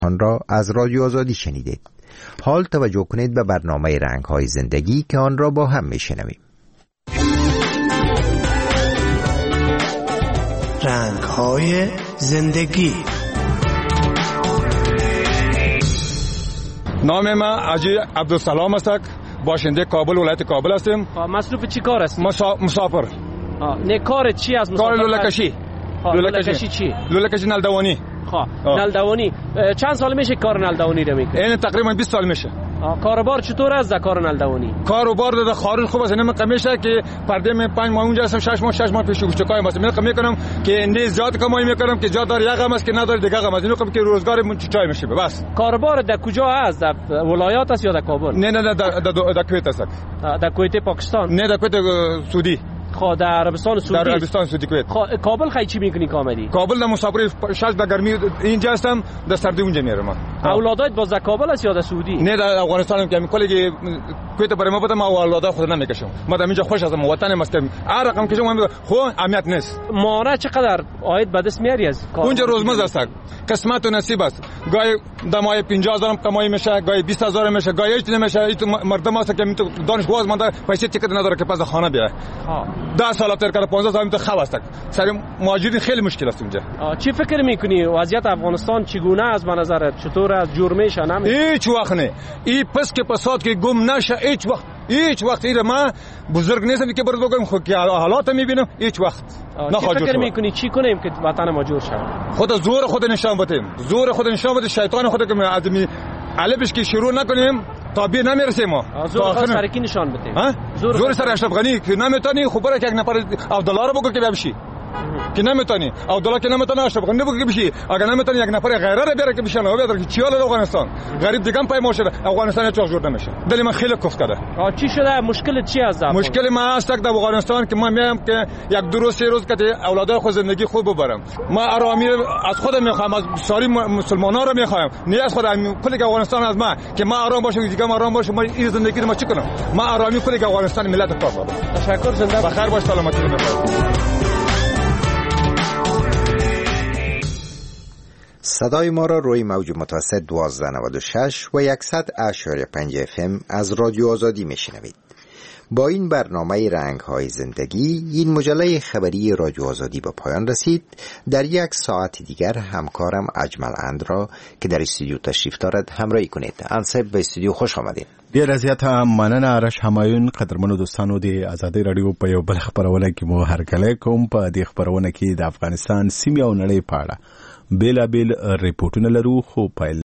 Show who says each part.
Speaker 1: آن را از رادیو آزادی شنیدید. حال توجه کنید به برنامه رنگ‌های زندگی که آن را با هم میشنویم.
Speaker 2: رنگ‌های زندگی.
Speaker 3: نام من عجی عبدالسلام است. باشنده کابل، ولایت کابل هستم.
Speaker 4: مصروف چی کار است؟
Speaker 3: مسافر.
Speaker 4: نه کار چی از مسافر؟
Speaker 3: کار لوله‌کشی.
Speaker 4: لوله‌کشی چی؟
Speaker 3: لوله‌کشی نلدوانی.
Speaker 4: نلدوانی. چند سال میشه کار نلدوانی رو میکنی؟
Speaker 3: این تقریبا 20 سال میشه.
Speaker 4: کاروبار چطور است در کار نلدوانی؟
Speaker 3: کاروبار در خارج خوب است. من کمیشه که پرده من 5 ماه اونجا هستم، 6 ماه پیش کوچکای هستم. من میکنم که اندی زیاد کمایی میکنم که جا داره یقم است که نداره دیگه غم است. اینو که روزگار من چای میشه بس.
Speaker 4: کاروبار در کجا است؟ در ولایات است یا در کابل؟
Speaker 3: نه در کویت است.
Speaker 4: در کویت پاکستان؟
Speaker 3: نه در کویت سعودی.
Speaker 4: در عربستان سعودی.
Speaker 3: در عربستان سعودی کویت.
Speaker 4: کابل خیلی چی میکنی کاملی؟
Speaker 3: کابل در مسافری 6 در گرمی اینجا هستم، در سردی اونجا میرم.
Speaker 4: اولادات باز در کابل است یا در سعودی؟
Speaker 3: نه در افغانستان که کلی کویت برای ما بودم، اولاد خود نمیکشم. ما در اینجا خوش هستم، وطن ما است. هر رقم کشم خو اهمیت نیست.
Speaker 4: مانه چقدر عاید به دست میاری از کار؟
Speaker 3: اونجا روزمزد است، قسمت و نصیب است. گاهی دمای 50000 کمایی میشه، گاهی 20000 میشه، گاهی هیچ نمیشه. مردم است که دانشگاه از مانده پیسه تیکت نداره که پس خانه بیای. 10 سال تر کرده 15 سال تو خواب است. سر مهاجرین خیلی مشکل است اینجا.
Speaker 4: چی فکر میکنی وضعیت افغانستان چگونه است به نظرت؟ چطور است؟ جور میشه نه؟
Speaker 3: هیچ وقت نه. این پس که پسات که گم نشه هیچ وقت ایره ما بزرگ نیستم که برد بگم خود که حالات میبینم هیچ وقت
Speaker 4: چی فکر میکنی چی کنیم که وطن ما جور شود؟
Speaker 3: خود زور خود نشان بدیم، شیطان خود که آدمی علبش که شروع نکنیم تا بیر نمیرسیم. ما
Speaker 4: زور سر کی نشان بدیم؟
Speaker 3: زور سر اشرف غنی که نمیتونی خوب برای یک نفر عبدالله رو بگو که بشی که نمیتونی، عبدالله که نمیتونه اشرف غنی بگو که بشی، اگر نمیتونی یک نفر غیره رو بیاره که بشن او بیاد که چی حال افغانستان غریب دیگه پای ما شده. افغانستان هیچ جور نمیشه. دل من خیلی کوفت کرده.
Speaker 4: چی شده؟ مشکل چی است؟
Speaker 3: مشکل ما است در افغانستان که من میام که یک دو روز سه روز که اولادای خود زندگی خوب ببرم. ما آرامی از خودم میخوام، از ساری مسلمانان رو میخوام، نه از خودم. کل افغانستان از ما که ما آرام باشم، دیگه ما آرام باشم، ما این زندگی رو ما چی کنم؟ ما آرامی کل افغانستان ملت کار بابا.
Speaker 4: تشکر، زنده
Speaker 3: بخیر باش، سلامتی بخیر.
Speaker 1: صدای ما را روی موج متوسط 1296 و 100.5 FM از رادیو آزادی میشنوید. با این برنامه رنگ‌های زندگی این مجله خبری رادیو آزادی به پایان رسید. در یک ساعت دیگر همکارم اجمل اند را که در استودیو تشریف دارد همراهی کنید. انصب به استودیو خوش آمدید.
Speaker 5: ډیر زیات مننه آرش همایون. قدرمنو دوستانو د آزادۍ رادیو په یو بل خبرونه کې مو هرکلی کوم. په دې خبرونه کې د افغانستان سیمې او نړۍ په اړه بیلابیل ریپورتونه لرو، خو په